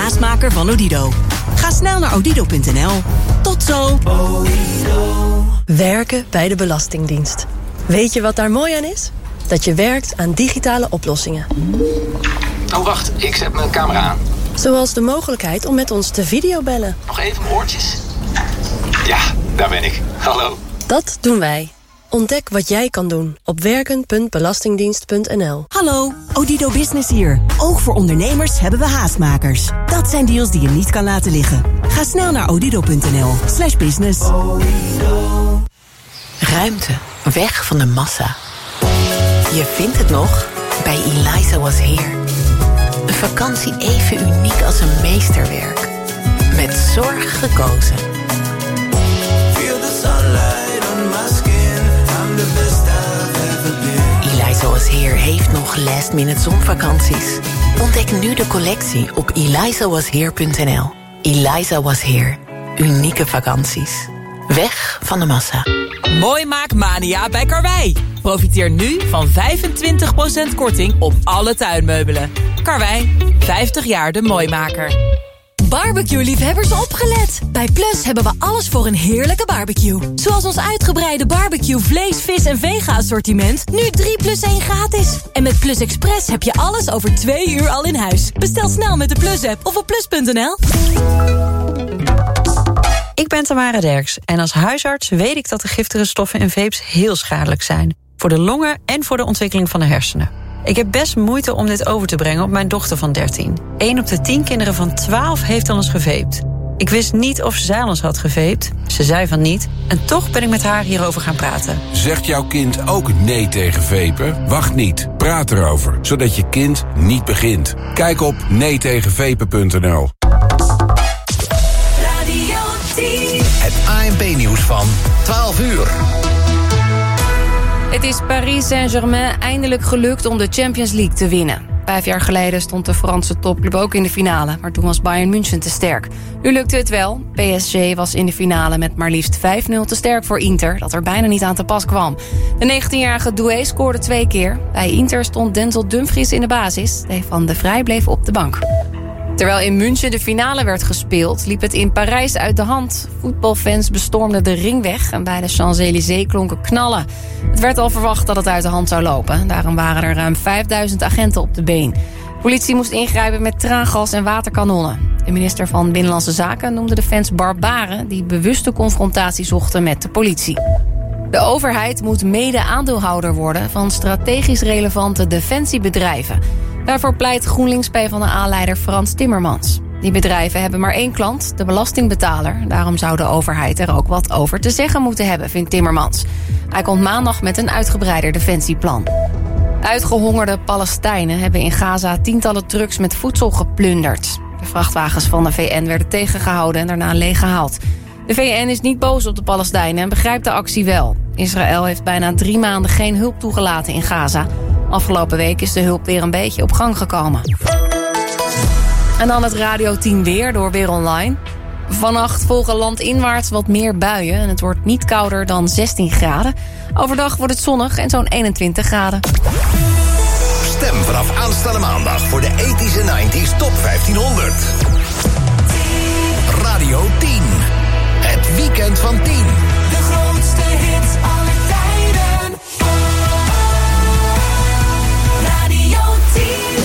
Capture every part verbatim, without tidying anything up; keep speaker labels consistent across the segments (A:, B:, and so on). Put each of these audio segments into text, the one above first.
A: haastmaker van Odido. Ga snel naar odido punt n l. Tot zo!
B: Werken bij de Belastingdienst. Weet je wat daar mooi aan is? Dat je werkt aan digitale oplossingen.
C: Oh, wacht. Ik zet mijn camera aan.
B: Zoals de mogelijkheid om met ons te videobellen.
C: Nog even mijn oortjes. Ja, daar ben ik. Hallo.
B: Dat doen wij. Ontdek wat jij kan doen op werken punt belastingdienst punt n l.
A: Hallo, Odido Business hier. Ook voor ondernemers hebben we haastmakers. Dat zijn deals die je niet kan laten liggen. Ga snel naar odido punt n l slash business.
D: Ruimte, weg van de massa. Je vindt het nog bij Eliza Was Here. Een vakantie even uniek als een meesterwerk. Met zorg gekozen. Eliza Was Here heeft nog last minute zonvakanties. Ontdek nu de collectie op eliza was here punt n l. Eliza Was Here. Unieke vakanties. Weg van de massa.
E: Mooi maak mania bij Karwei. Profiteer nu van vijfentwintig procent korting op alle tuinmeubelen. Karwei, vijftig jaar de mooimaker.
F: Barbecue-liefhebbers opgelet! Bij Plus hebben we alles voor een heerlijke barbecue. Zoals ons uitgebreide barbecue vlees, vis en vega-assortiment. Nu drie plus één gratis. En met Plus Express heb je alles over twee uur al in huis. Bestel snel met de Plus-app of op plus punt n l.
G: Ik ben Tamara Derks en als huisarts weet ik dat de giftige stoffen in vapes heel schadelijk zijn. Voor de longen en voor de ontwikkeling van de hersenen. Ik heb best moeite om dit over te brengen op mijn dochter van dertien. Eén op de tien kinderen van twaalf heeft al eens gevaped. Ik wist niet of zij al eens had gevaped. Ze zei van niet. En toch ben ik met haar hierover gaan praten.
H: Zegt jouw kind ook nee tegen vapen? Wacht niet. Praat erover, zodat je kind niet begint. Kijk op nee tegen vapen punt n l.
I: Het A N P-nieuws van twaalf uur.
J: Het is Paris Saint-Germain eindelijk gelukt om de Champions League te winnen. Vijf jaar geleden stond de Franse topclub ook in de finale, maar toen was Bayern München te sterk. Nu lukte het wel. P S G was in de finale met maar liefst vijf nul te sterk voor Inter, dat er bijna niet aan te pas kwam. De negentienjarige Doué scoorde twee keer. Bij Inter stond Denzel Dumfries in de basis. Stefan de Vrij bleef op de bank. Terwijl in München de finale werd gespeeld, liep het in Parijs uit de hand. Voetbalfans bestormden de ringweg en bij de Champs-Élysées klonken knallen. Het werd al verwacht dat het uit de hand zou lopen. Daarom waren er ruim vijfduizend agenten op de been. De politie moest ingrijpen met traangas en waterkanonnen. De minister van Binnenlandse Zaken noemde de fans barbaren die bewuste confrontatie zochten met de politie. De overheid moet mede-aandeelhouder worden van strategisch relevante defensiebedrijven. Daarvoor pleit GroenLinks PvdA-leider Frans Timmermans. Die bedrijven hebben maar één klant, de belastingbetaler. Daarom zou de overheid er ook wat over te zeggen moeten hebben, vindt Timmermans. Hij komt maandag met een uitgebreider defensieplan. Uitgehongerde Palestijnen hebben in Gaza tientallen trucks met voedsel geplunderd. De vrachtwagens van de V N werden tegengehouden en daarna leeggehaald. De V N is niet boos op de Palestijnen en begrijpt de actie wel. Israël heeft bijna drie maanden geen hulp toegelaten in Gaza. Afgelopen week is de hulp weer een beetje op gang gekomen. En dan het Radio tien weer door Weer Online. Vannacht volgen landinwaarts wat meer buien en het wordt niet kouder dan zestien graden. Overdag wordt het zonnig en zo'n eenentwintig graden.
I: Stem vanaf aanstaande maandag voor de eighties en nineties Top vijftienhonderd. Radio tien. Het weekend van tien.
K: De grootste hits aller tijden. Radio tien.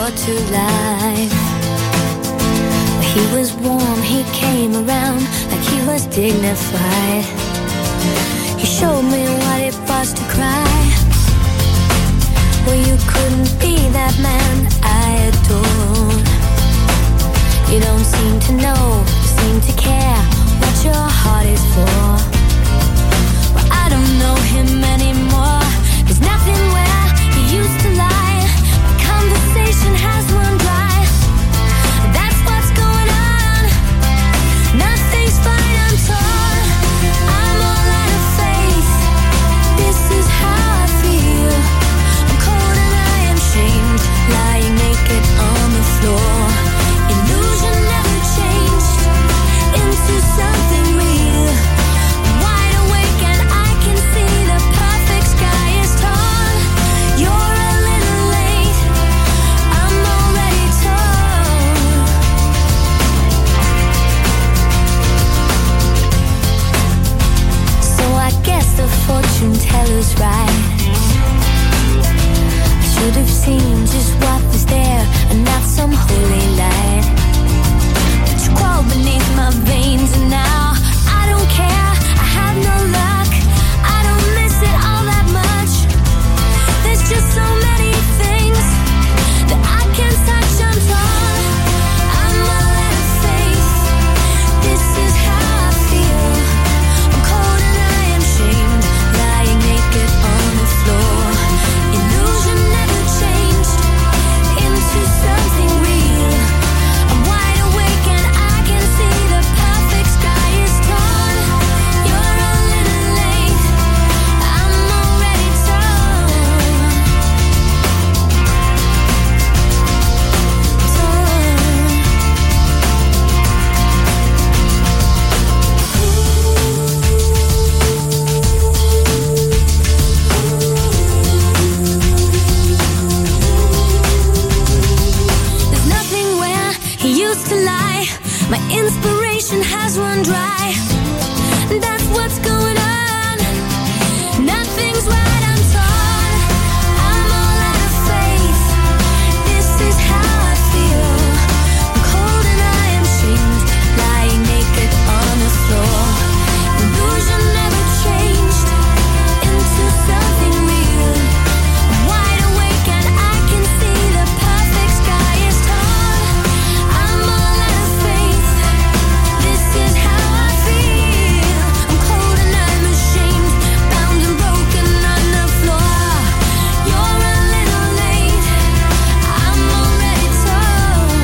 L: brought to life. He was warm, he came around like he was dignified. He showed me what it was to cry. Well, you couldn't be that man I adored. You don't seem to know, seem to care what your heart is for. Well, I don't know him anymore. There's nothing where he used to lie. The conversation has run dry. That's what's going on. Nothing's fine, I'm torn. I'm all out of faith. This is how I feel. I'm cold and I am shamed, lying naked on the floor. Illusion never changed into something real. I'm wide awake and I can see the perfect sky is torn. You're a little late, I'm already torn. So I guess the fortune teller's right. I should have seen just what was there and not some holy light. But you crawl beneath my veins and now I don't care, I have no luck. I don't miss it all that much. There's just so many things that I can't touch, I'm torn. I'm all out of faith. This is how I feel. I'm cold and I am shamed, lying naked on the floor. Illusion never changed into something real. I'm wide awake and I can see the perfect sky is torn. You're a little late, I'm already torn. There's nothing where he used to lie. My inspiration has run dry. That's what's going on. Nothing's right, I'm torn. I'm all out of faith. This is how I feel. I'm cold and I am shamed, lying naked on the floor. Illusion never changed into something real. I'm wide awake and I can see the perfect sky is torn. I'm all out of faith. This is how I feel. I'm cold and I'm ashamed, bound and broken on the floor. You're a little late, I'm already torn.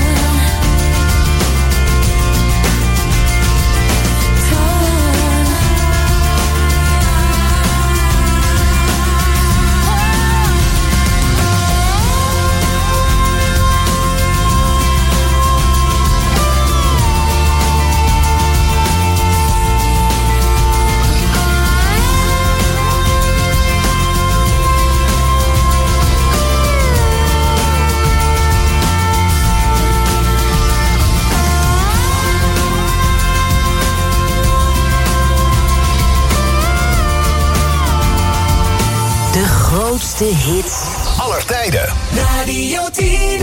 M: De grootste hits
I: aller tijden.
K: Radio tien.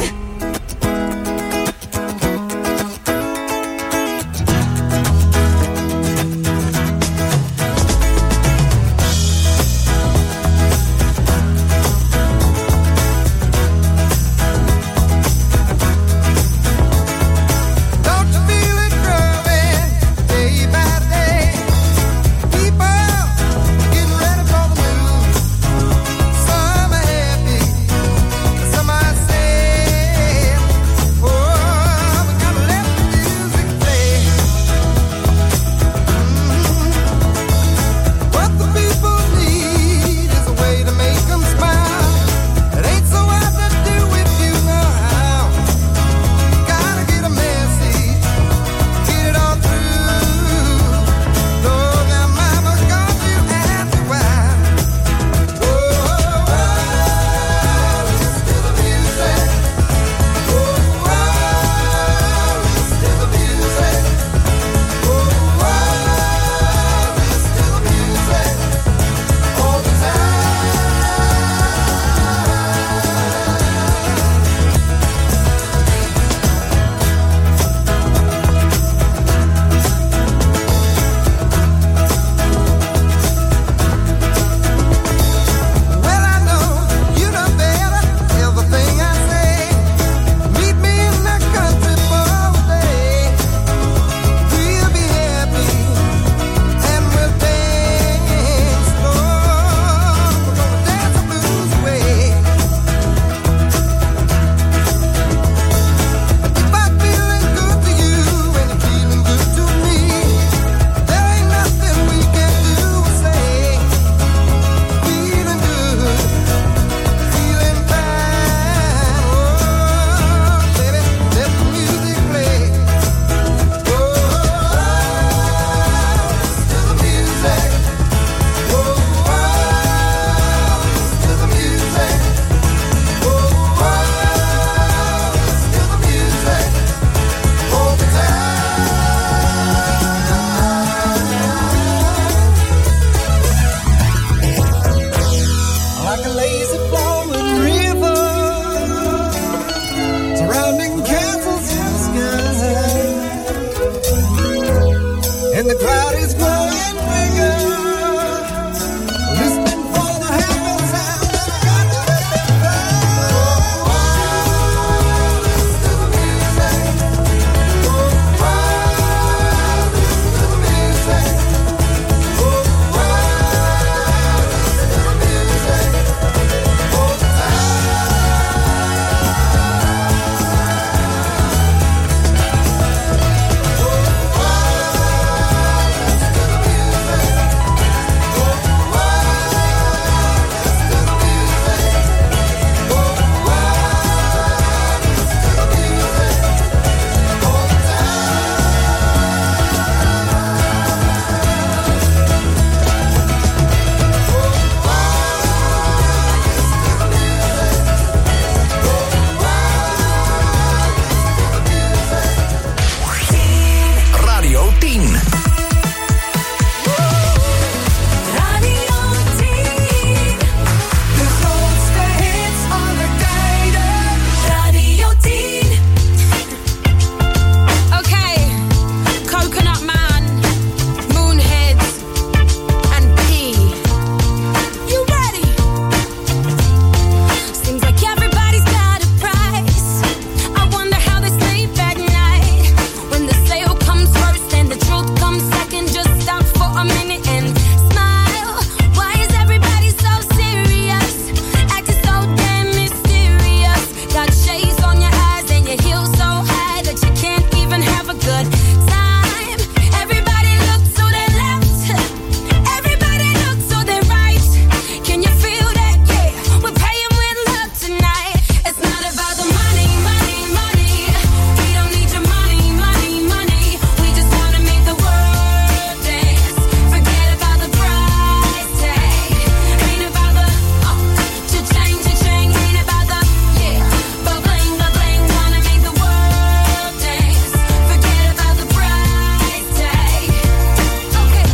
N: Don't you feel it growing day by day? People getting ready for the move. Some are happy, some are sad. like a lazy flowing river, surrounding castles in the sky, and the crowd is growing bigger, listening for the happy sound that got to let it flow. Listen to the music. Oh, listen to the music. Oh, listen to the music. All the
I: Radio tien.
K: Radio tien. De grootste hits aller tijden. Radio tien.
O: Okay, Coconut Man, Moonheads, and P. You ready? Seems like everybody's got a price. I wonder how they sleep at night. When the sale comes first and the truth comes second, just stop for a minute and smile. Why is everybody so serious? Acting so damn mysterious. Got shades on your eyes and your heels so high that you can't even have a good time. Everybody look to their left. Everybody look to their right. Can you feel that? Yeah, we're paying with love tonight. It's not about the money, money, money. We don't need your money, money, money. We just wanna make the world dance. Forget about the price tag. Ain't about the oh, cha-ching, cha-ching. Ain't about the yeah, but bling, but bling. Wanna make the world dance. Forget about the price tag. Okay,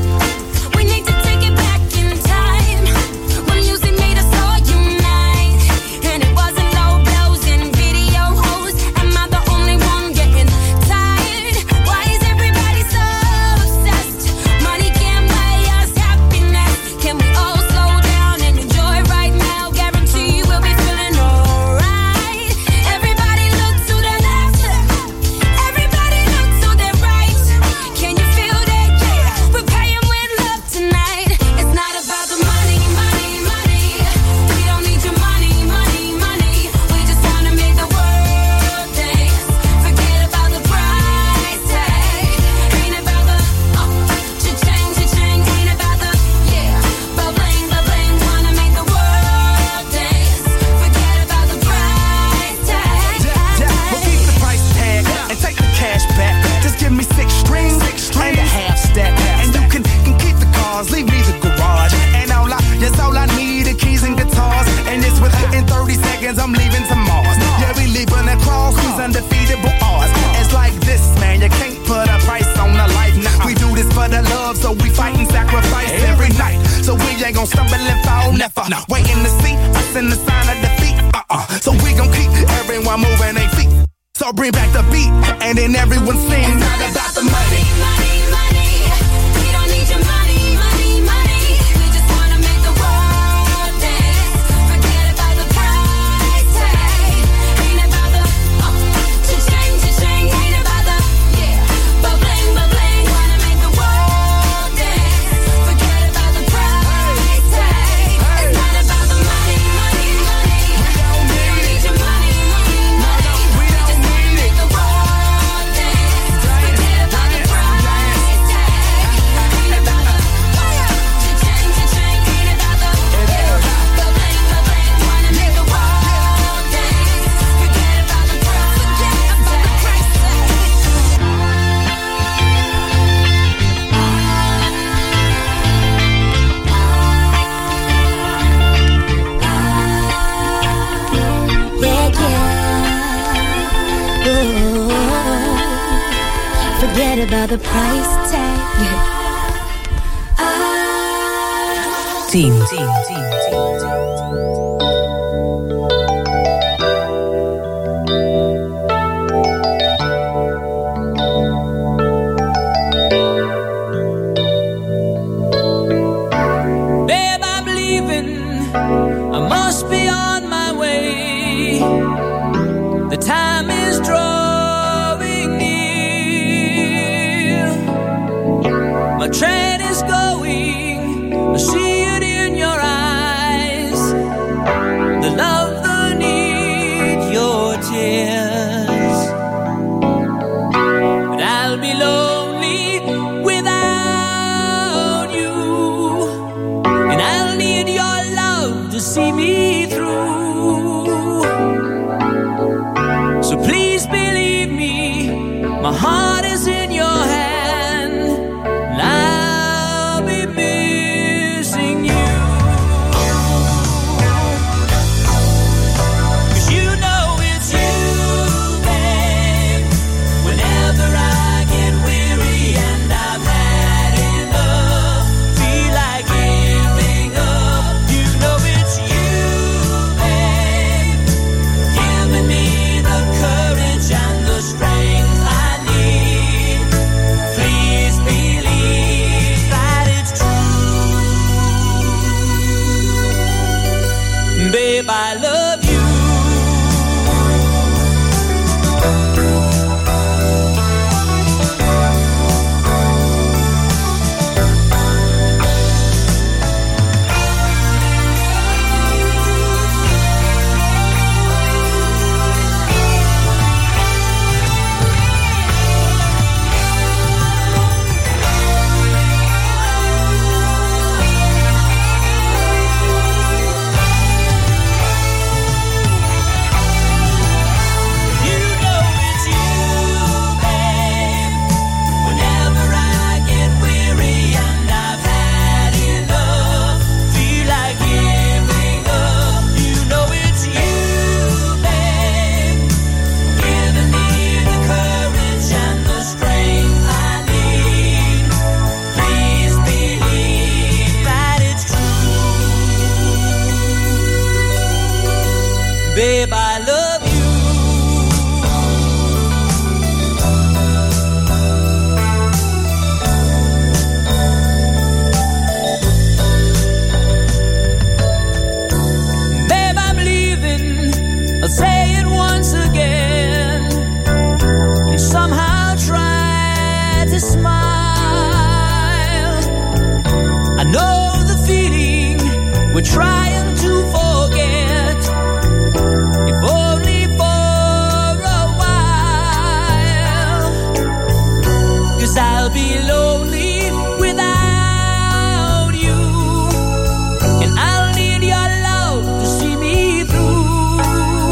O: we need to take it back in time when music made us all unite, and it wasn't no blows and video hoes. Am I the only one getting tired? Why is everybody so obsessed? Money can't buy us happiness. Can we all slow down and enjoy right now? Guarantee we'll be feeling alright. Everybody look to the left. Everybody look to the right. Can you feel that? Yeah, we're paying with love tonight. It's not about the money, money, money. We don't need your money, money, money. We just wanna make the world dance. Forget about the price tag. Ain't about the oh, cha-ching, cha-ching. Ain't about the yeah, but bling, but bling. Wanna make the world dance. Forget about the price tag.
P: Yeah, we'll keep the price tag and take the cash back. Just give me six strings and a half stack, and you can, can keep the cars, leave me the garage. And all I, yes, all I need are keys and guitars. And it's within thirty seconds I'm leaving to Mars. Yeah, we leaving across these undefeatable odds. It's like this, man, you can't put a price on a life. Nah, we do this for the love, so we fight and sacrifice every night. So we ain't gon' stumble and fall, never. Waiting to see us in the sign of defeat. Uh-uh. So we gon' keep everyone moving their feet. So bring back the beat, and then everyone sings. It's not about the money.
O: Money, money. We don't need your money, money, money. We just wanna make the world dance. Forget about the price tag. Ain't about the oh, cha-ching, cha-ching. Ain't about the yeah, but bling, but bling. Wanna make the world dance. Forget about the price tag. It's not about the money, money, money. We don't need your money, money, money. We just wanna make the world dance. Forget about the price
L: forget about the price tag.
D: tien. tien, tien, tien, tien.
Q: So please believe me, my heart is in your hand, and I'll be missing you. 'Cause you know it's you, babe. Whenever I get weary and I've had enough, feel like giving up, you know it's you, babe. Giving me the courage and the strength I need. Please believe that it's true. Babe, I love you. You know it's you, babe. Whenever I get weary and I've had enough, feel like giving up, you know it's you, babe. Giving me the courage and the strength I need. Please believe that it's true. Babe, I love you. Babe, I'm leaving. I'll say it once again. And somehow try to smile. I know the feeling we're trying to forget. If only for a while. 'Cause I'll be lonely without you. And I'll need your love to see me through.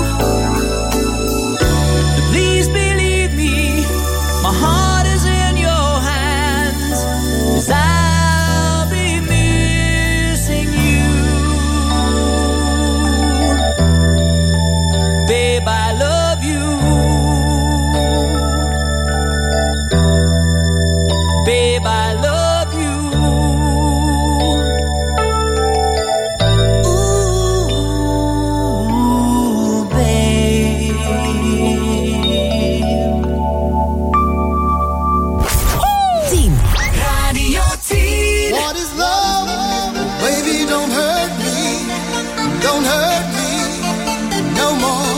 Q: So please believe me, my heart is in your hands. 'Cause I'll be missing you. Babe, I love you. Babe, I love you. Ooh, babe.
A: tien.
K: Radio tien.
N: What is love? Baby, don't hurt me. Don't hurt me no more.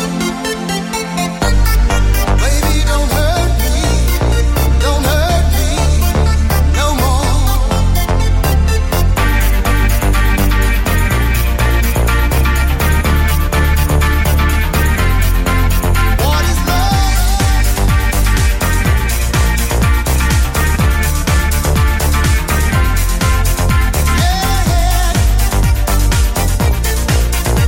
N: Baby, don't hurt me. Don't hurt me no more. What is love? Yeah.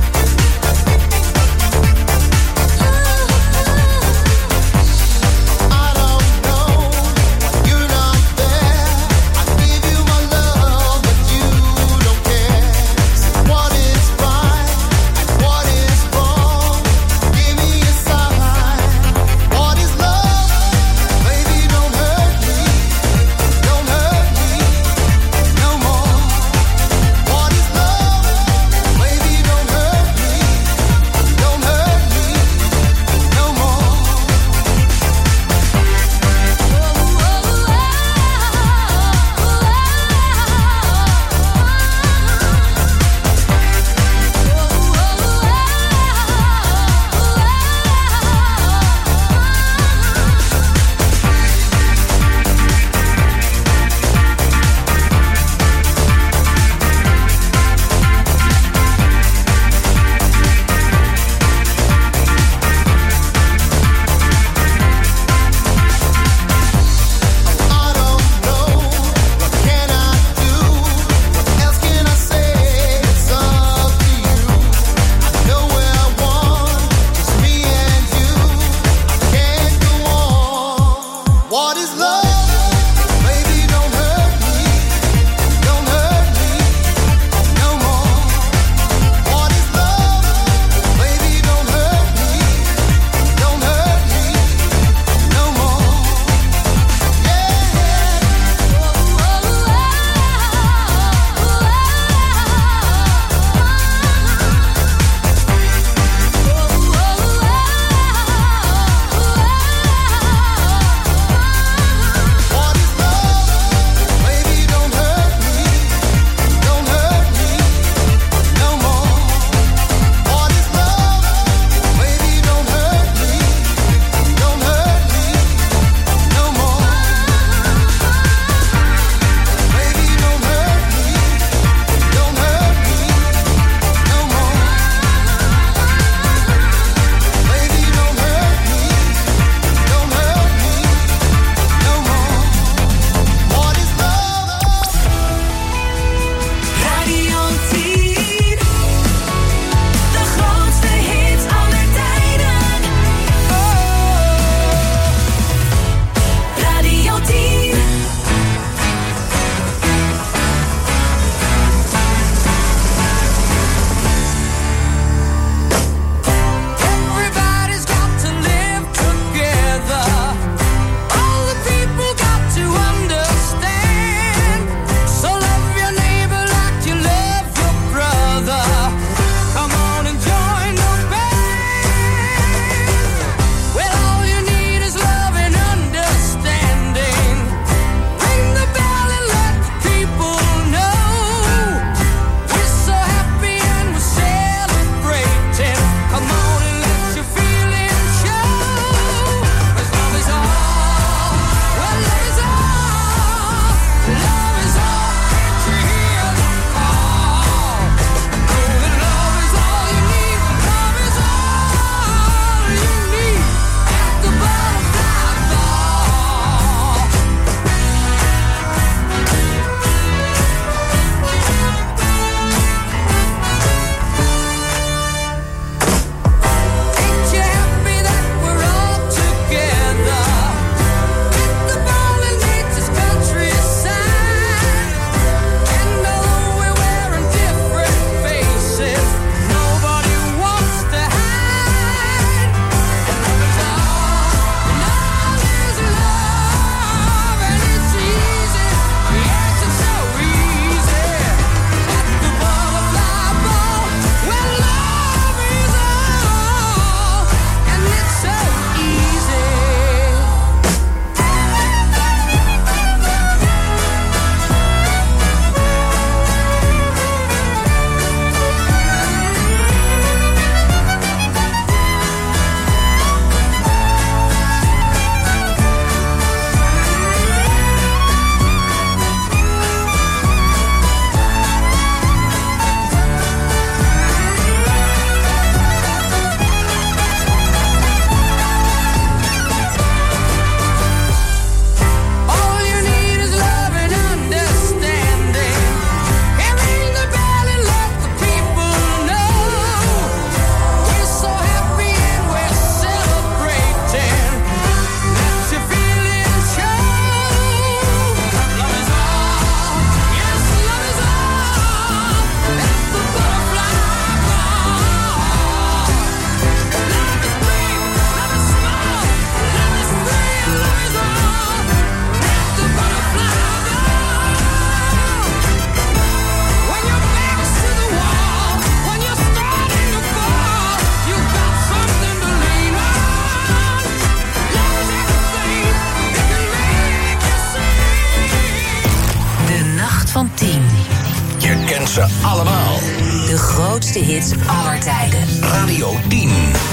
I: Ze allemaal.
M: De grootste hits aller tijden.
I: Radio tien.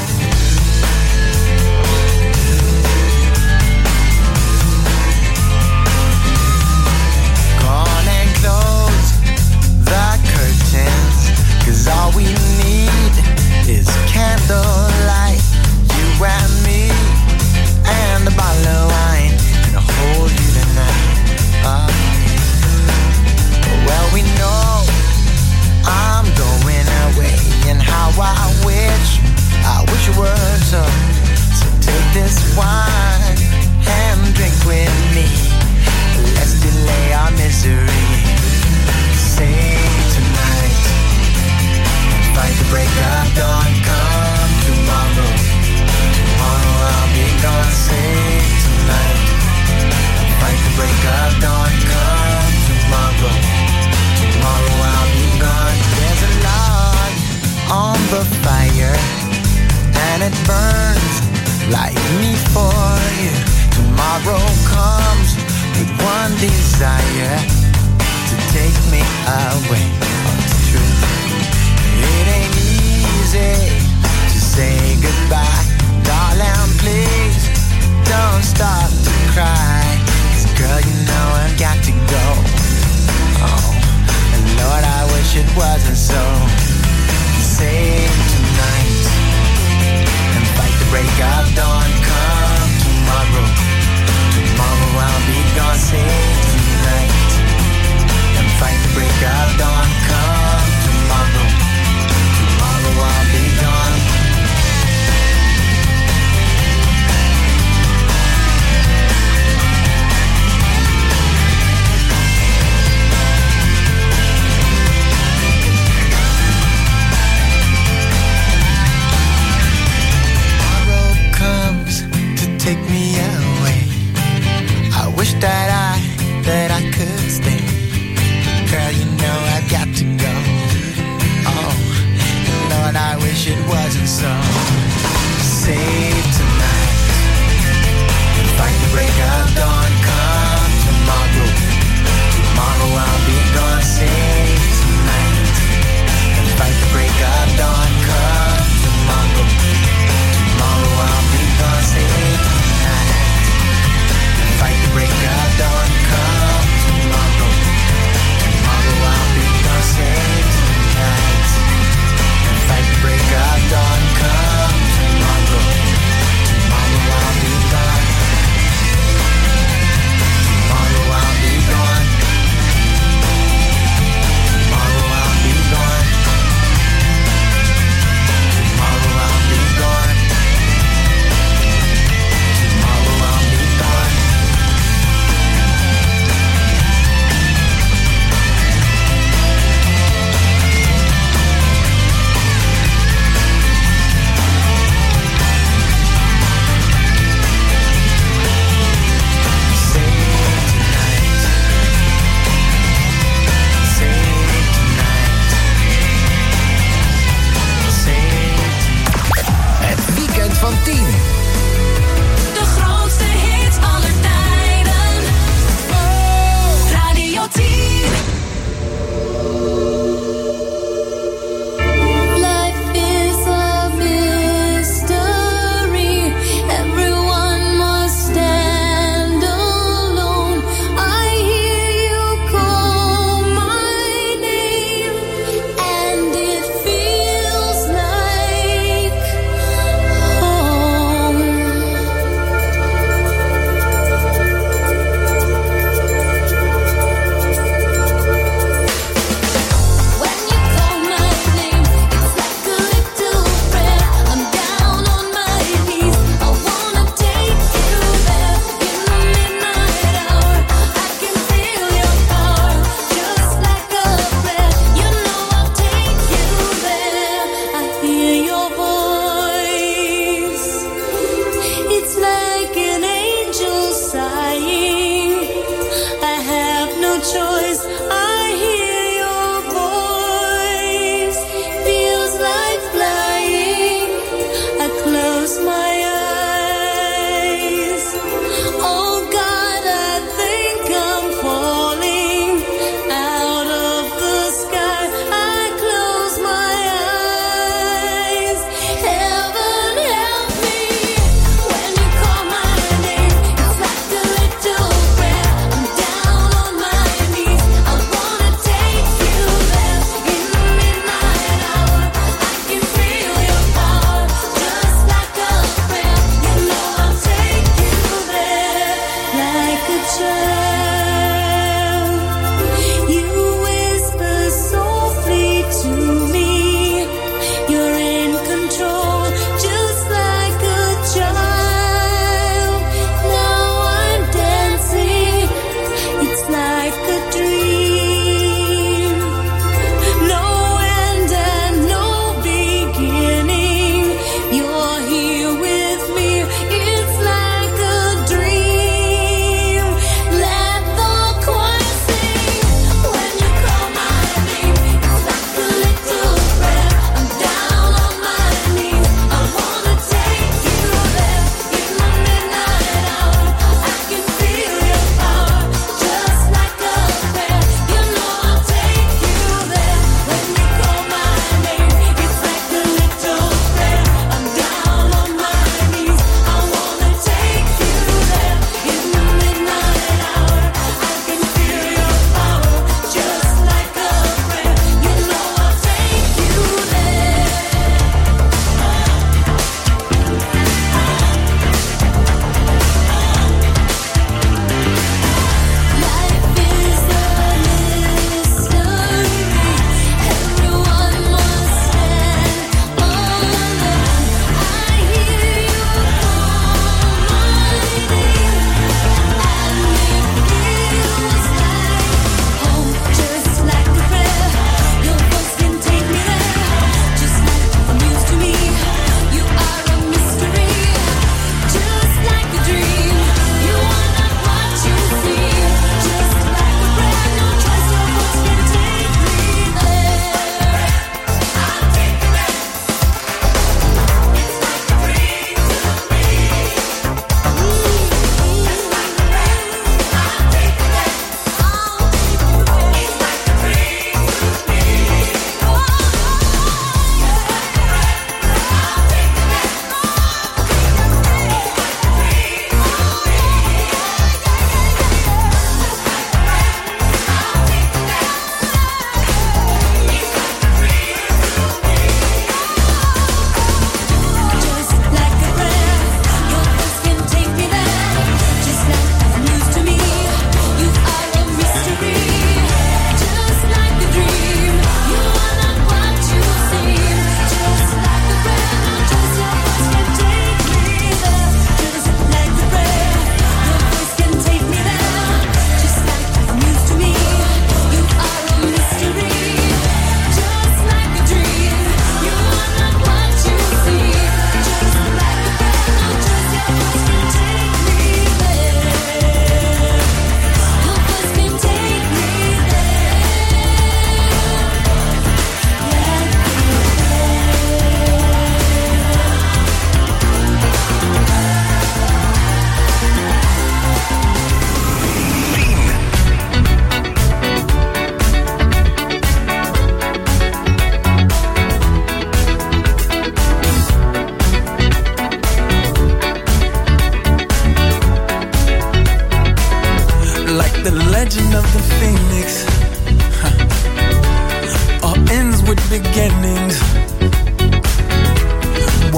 R: Gone and close the curtains, 'cause all we need is candlelight. You and me and a bottle of wine, and I'll hold you tonight. Oh. Well, we know I'm going away, and how I wish, I wish it were so. So take this wine and drink with me. Let's delay our misery. Save tonight, fight the break of dawn. Come tomorrow, tomorrow I'll be gone. Save tonight, fight the break of dawn. Come tomorrow, tomorrow I'll be gone. There's a log on the fire, and it burns like me for you. Tomorrow comes with one desire, to take me away. Oh, it's true. It ain't easy to say goodbye. Darling, please don't stop to cry. 'Cause girl, you know I've got to go. Oh, and Lord, I wish it wasn't so. Save tonight and fight the break of dawn. Come tomorrow, tomorrow I'll be gone. Save tonight and fight the break of dawn. Come tomorrow, tomorrow I'll be gone. Take me away. I wish that I, that I could stay. Girl, you know I've got to go. Oh, Lord, I wish it wasn't so. Save tonight and fight the break of dawn. Come tomorrow, tomorrow I'll be gone. Save tonight and fight the break of dawn. Come tomorrow, tomorrow I'll be gone. Save fight the break of dawn. Come tomorrow, tomorrow I'll be gone. Save tonight and fight the break of dawn. Come tomorrow, tomorrow I'll be gone.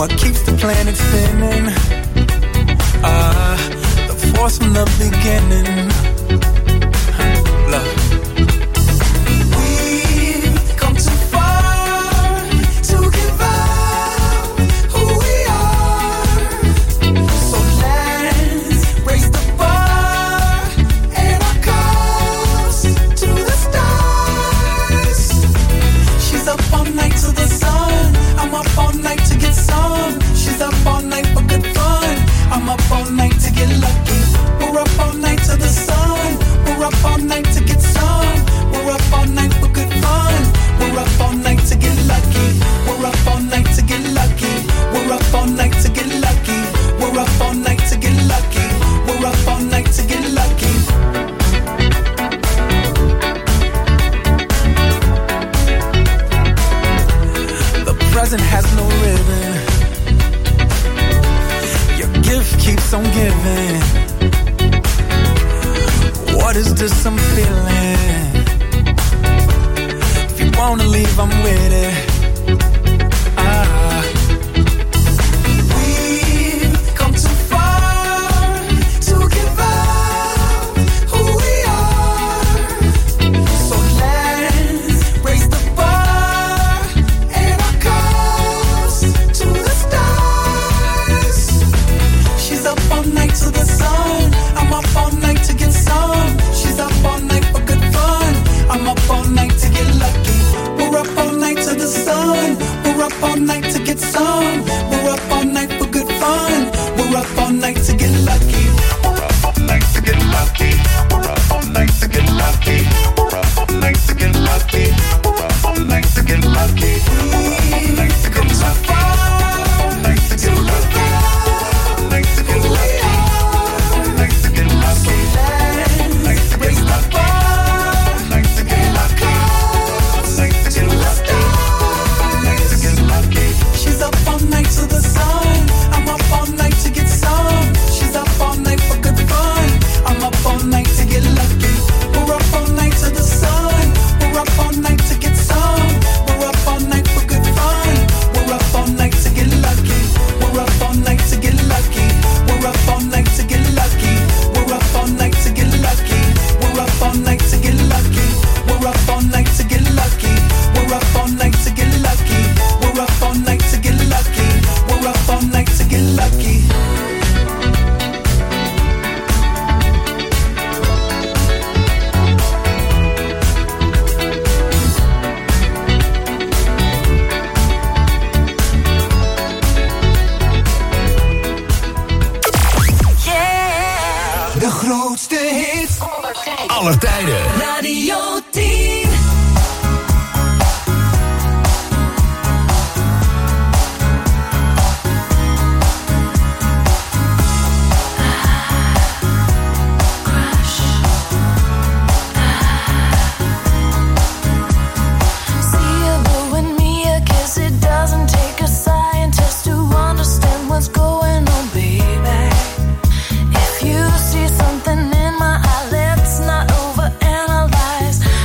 P: what keeps the planet spinning. Ah, the force from the beginning. Love. We've come too far to give up who we are. So let's raise the bar and our cups to the stars. She's up all night to the sun. I'm up all night to get some. She's up all night for good fun. I'm up all night to get lucky. We're up all night to the sun. We're up all night to get some. We're up all night for good fun. We're up all night to get lucky. We're up all night to get lucky. We're up all night to get lucky. We're up all night to get lucky. We're up all night to get lucky. The present has no ribbon. Your gift keeps on giving. What is this I'm feeling? If you wanna leave, I'm with it. Ah. We've come too far to give up who we are. So let's raise the bar and our cups to the stars. She's up all night to the sun. I'm up all night to get some. She's up all night for good fun. I'm up all night to get lucky. We're up all night to the sun. We're up all night to get some. We're up all night for good fun. We're up all night to get lucky. We're up all night to get lucky. We're up all night to get lucky. We're up all night to get lucky. We're up all night to get lucky. We're up all night to get lucky. All night to get lucky. All night to get lucky. All night to get lucky. All night to get lucky. All night to get lucky. All night to get lucky. All night to get lucky. She's up all night to the sun. I'm up all night to get some. She's up all night for good fun. I'm up all night to get lucky. We're up all night to the sun. We're up all night to get some. We're up all night for good fun. We're up all night to get lucky. We're up all night to get lucky. We're up all night to get lucky. We're up all night to get lucky. We're up all night to get lucky. We're up all night to get lucky. We're up all night to get lucky. We're up all night to get lucky. We're up all night to get lucky. De grootste hits
I: Aller tijden.
K: Radio tien.
O: See you blowing me a kiss. It doesn't take a scientist to understand what's going on, baby. If you see something in my eye, let's not overanalyze.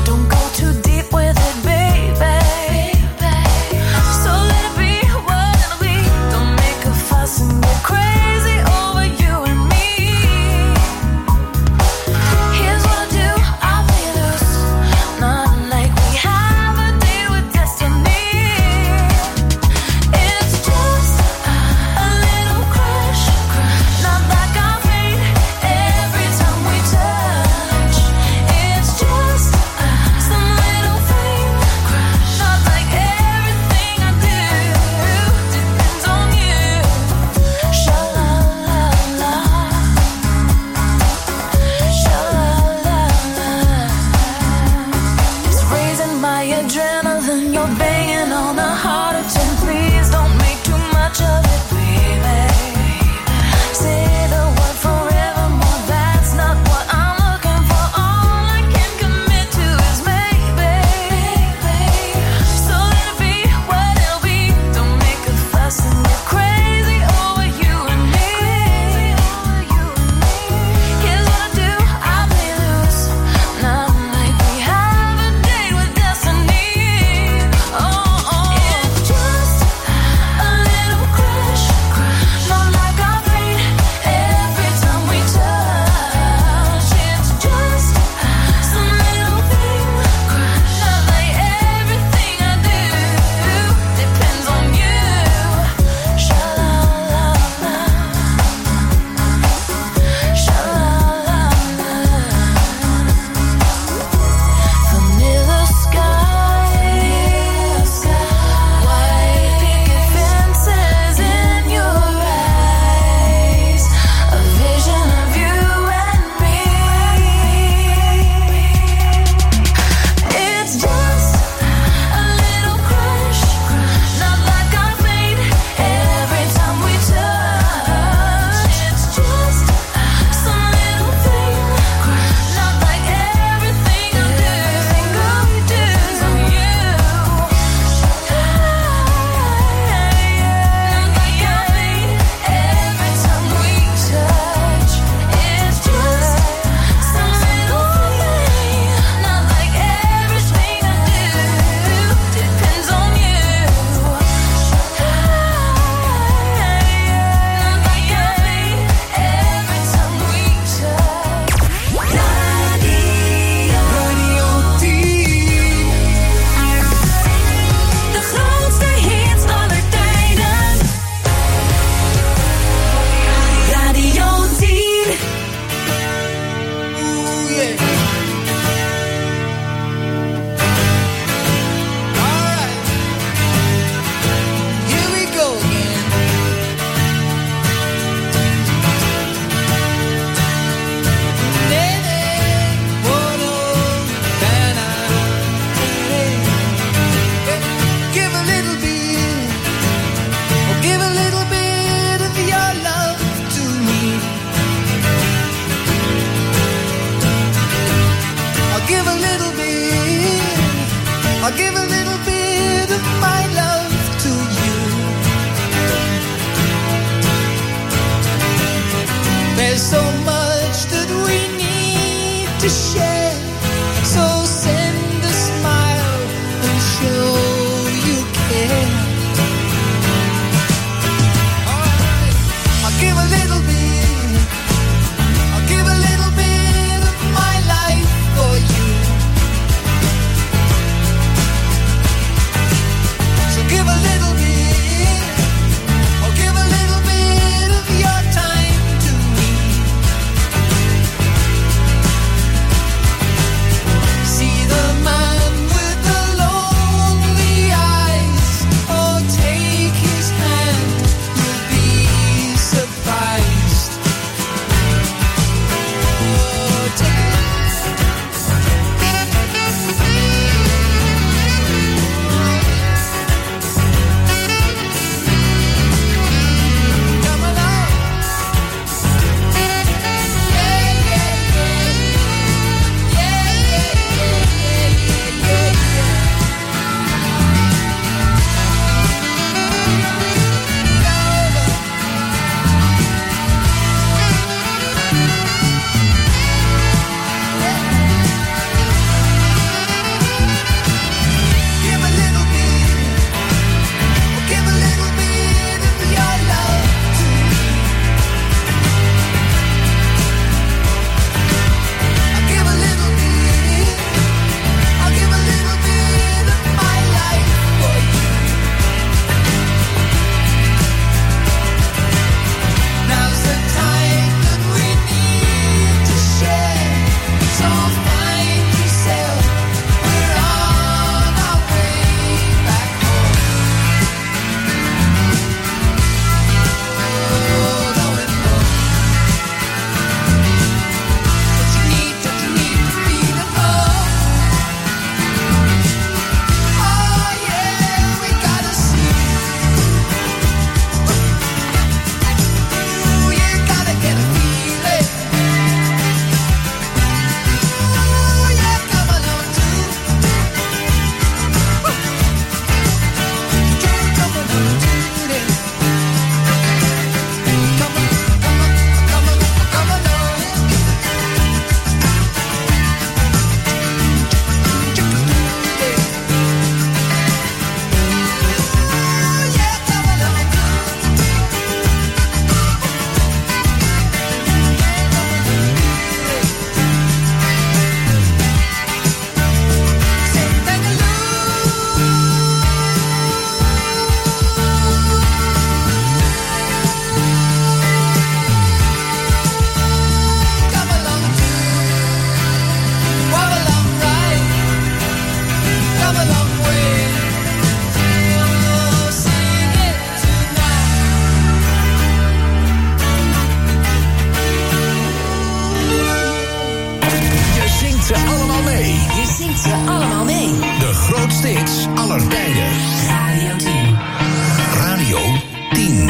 A: ze allemaal mee.
I: De grootste hits aller tijden.
A: Radio tien.
I: Radio tien.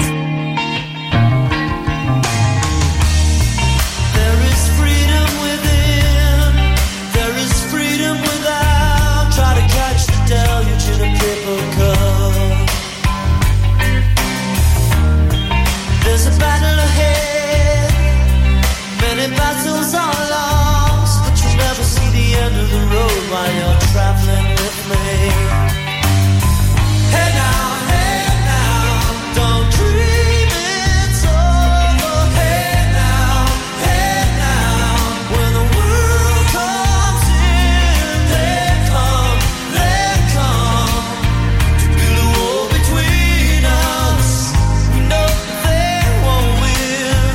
N: There is freedom within. There is freedom without. Try to catch the deluge in a paper cup. There's a battle ahead. Many battles are lost, but you never see the end of the road while you're traveling with me. Hey now, hey now, don't dream it's over. Hey now, hey now, when the world comes in, they come, they come to build a wall between us. We know they won't win.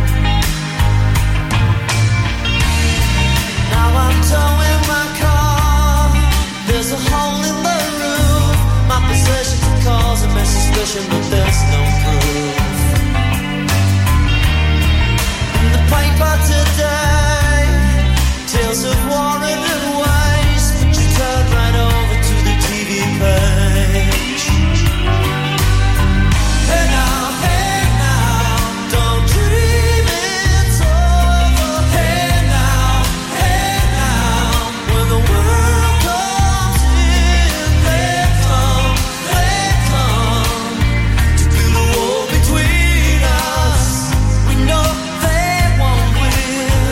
N: Now I'm towing my car. There's a hole in the roof. My possessions are causing me suspicion, but there's no proof. In the paper today, tales of war and waste, but you turn right over to the T V page. Hey now, hey now, don't dream it's over. Hey now, hey now, when the world comes in, they come, they come to build a wall between us. We know they won't win.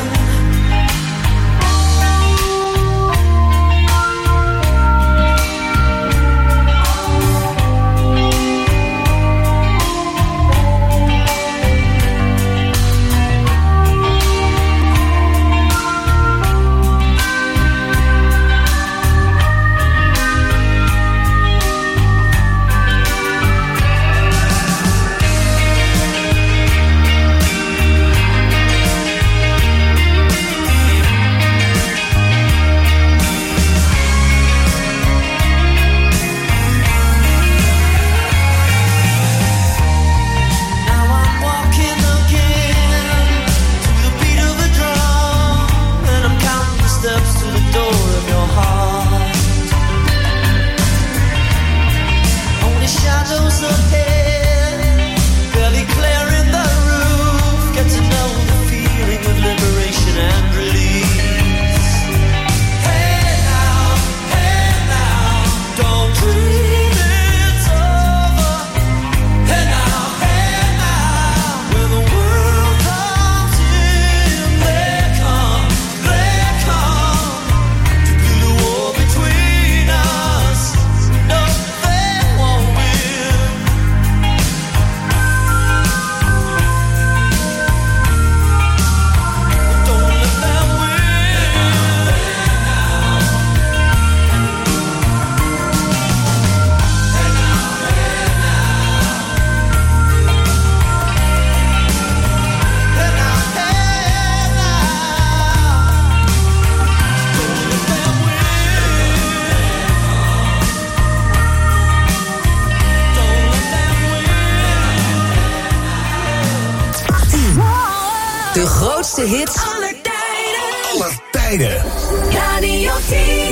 N: Now I'm walking again to the beat of a drum, and I'm counting the steps to the door of your heart. Only shadows ahead, barely clearing the roof. Get to know the feeling of liberation and release. Hey now, hey now, don't dream it's over. Hey now, hey now, when the world comes in, they come, they come to build a wall between us. No, they won't win. Don't let them win. Hey now, hey now, don't let them win. Don't let them win.
A: tien. De grootste hits
N: Aller tijden. Aller tijden.
A: Radio tien.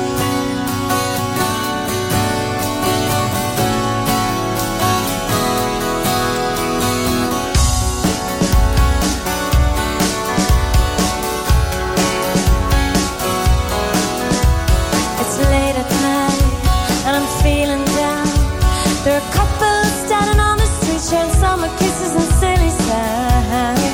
L: It's late at night and I'm feeling down. There are couples standing on the street sharing summer kisses and silly signs.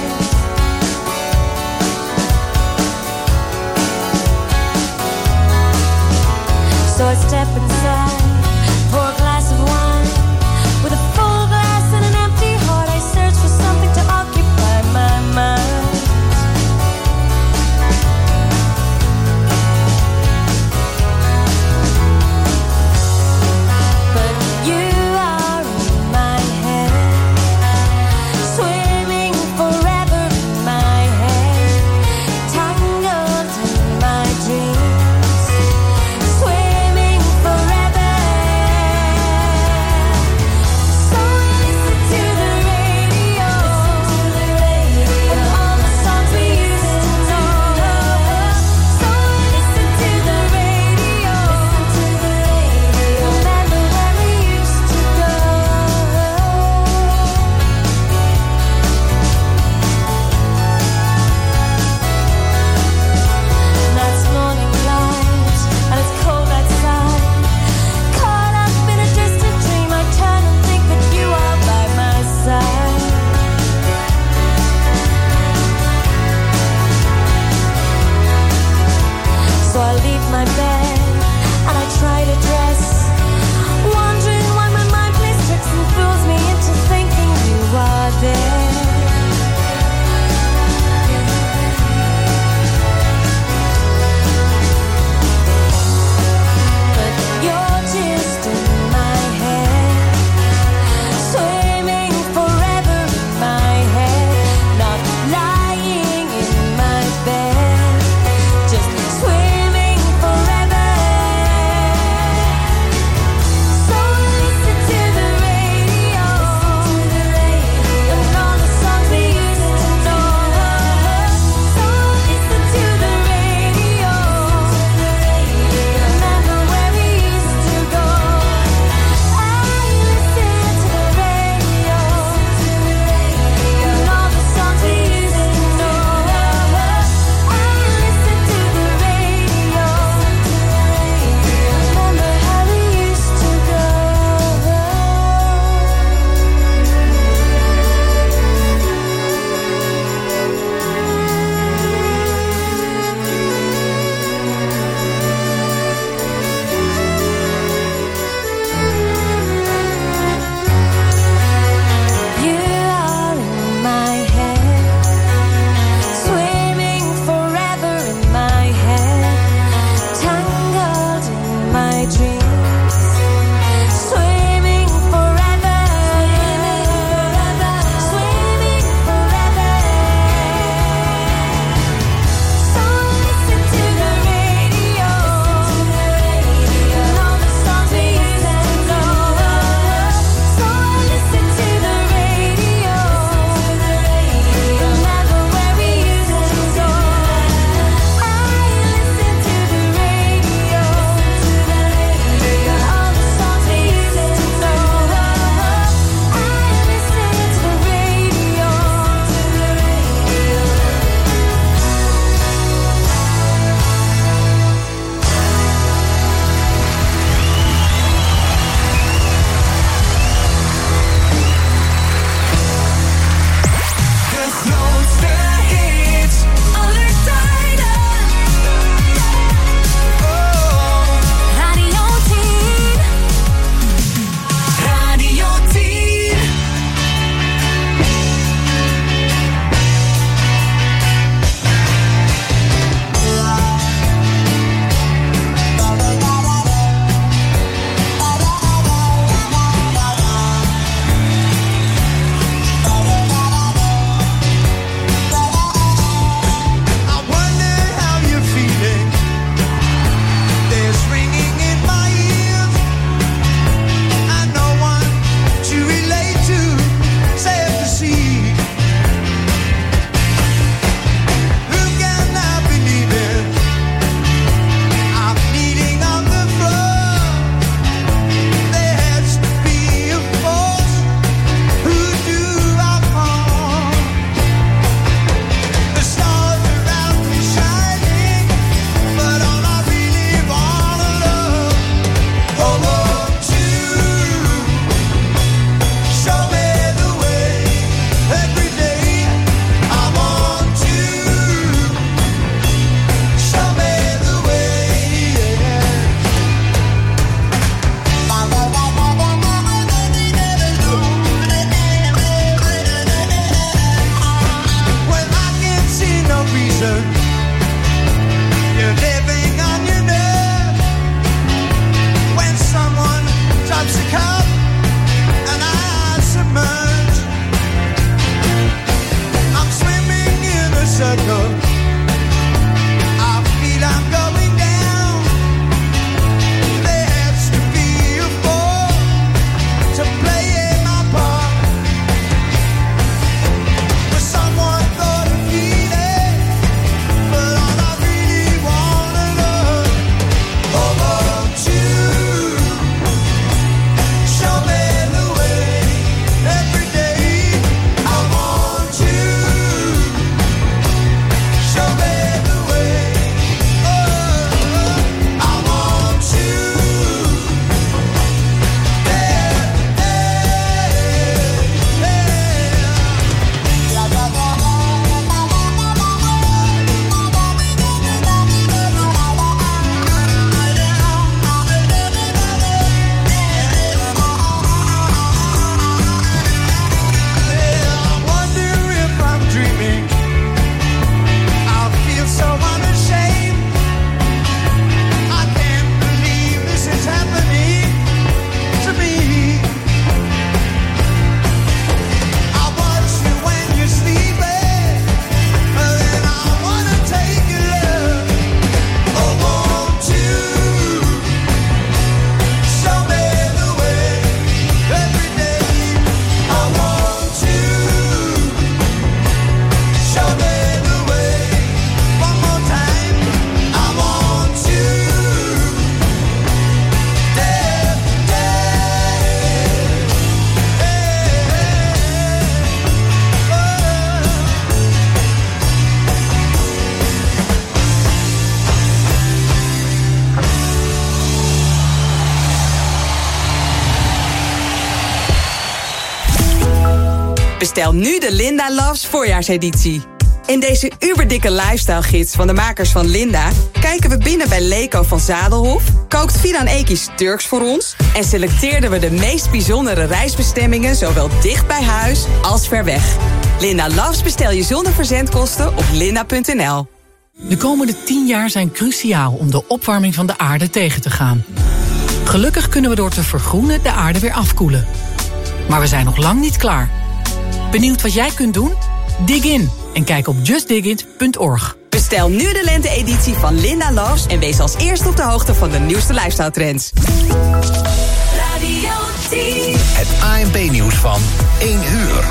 S: Bestel nu de Linda Loves voorjaarseditie. In deze uberdikke lifestyle gids van de makers van Linda kijken we binnen bij Leko van Zadelhof, kookt Fidan Ekies Turks voor ons en selecteerden we de meest bijzondere reisbestemmingen zowel dicht bij huis als ver weg. Linda Loves bestel je zonder verzendkosten op linda punt n l.
T: De komende tien jaar zijn cruciaal om de opwarming van de aarde tegen te gaan. Gelukkig kunnen we door te vergroenen de aarde weer afkoelen. Maar we zijn nog lang niet klaar. Benieuwd wat jij kunt doen? Dig in en kijk op just dig it punt org.
S: Bestel nu de lente-editie van Linda Loves en wees als eerste op de hoogte van de nieuwste lifestyle trends.
K: Radio tien.
I: Het A N P-nieuws van één uur.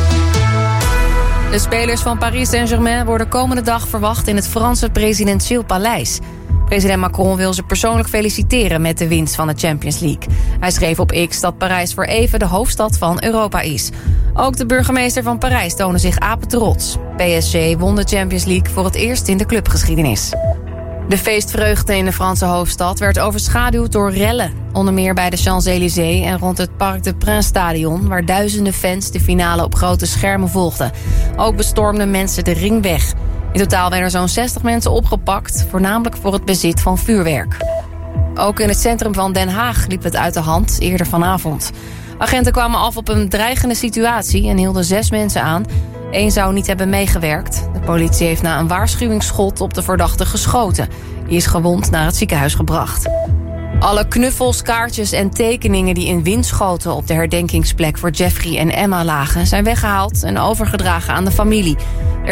J: De spelers van Paris Saint-Germain worden komende dag verwacht in het Franse presidentieel paleis. President Macron wil ze persoonlijk feliciteren met de winst van de Champions League. Hij schreef op X dat Parijs voor even de hoofdstad van Europa is. Ook de burgemeester van Parijs toonde zich apetrots. P S G won de Champions League voor het eerst in de clubgeschiedenis. De feestvreugde in de Franse hoofdstad werd overschaduwd door rellen. Onder meer bij de Champs-Élysées en rond het Parc des Princes stadion, waar duizenden fans de finale op grote schermen volgden. Ook bestormden mensen de ringweg. In totaal werden er zo'n zestig mensen opgepakt, voornamelijk voor het bezit van vuurwerk. Ook in het centrum van Den Haag liep het uit de hand eerder vanavond. Agenten kwamen af op een dreigende situatie en hielden zes mensen aan. Eén zou niet hebben meegewerkt. De politie heeft na een waarschuwingsschot op de verdachte geschoten. Die is gewond naar het ziekenhuis gebracht. Alle knuffels, kaartjes en tekeningen die in Winschoten op de herdenkingsplek voor Jeffrey en Emma lagen, zijn weggehaald en overgedragen aan de familie.